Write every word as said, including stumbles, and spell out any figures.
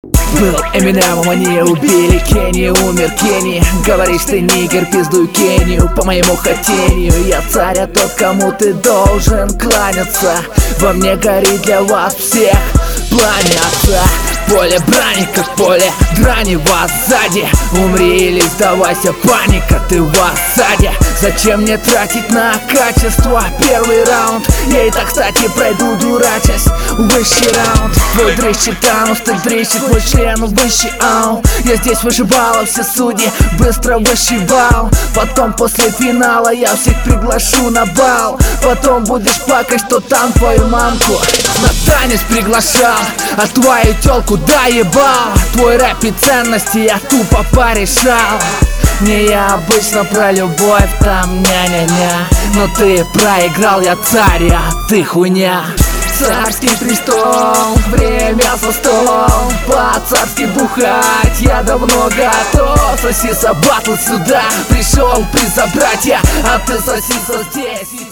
Был Эминемом, они убили Кенни, умер Кенни. Говоришь, ты нигер, пиздуй Кению по моему хотению. Я царь, а тот, кому ты должен кланяться. Во мне горит для вас всех пламя. Поле брани, как поле драни, вас сзади. Умри или сдавайся, паника, ты в осаде. Зачем мне тратить на качество первый раунд? Я и так, кстати, пройду, дурачась, высший раунд. Твой дрыщик танус, ты дрыщик, мой член высший ау. Я здесь вышибала, все судьи быстро вышибал. Потом после финала я всех приглашу на бал. Потом будешь плакать, что там твою мамку на танец приглашал, а твою тёлку доебал. Твой рэп и ценности я тупо порешал. Не я обычно про любовь, там ня-ня-ня. Но ты проиграл, я царь, а ты хуйня. Царский престол, время за стол. По-царски бухать, я давно готов. Соси батл сюда, пришел призабрать я, а ты сосиса здесь.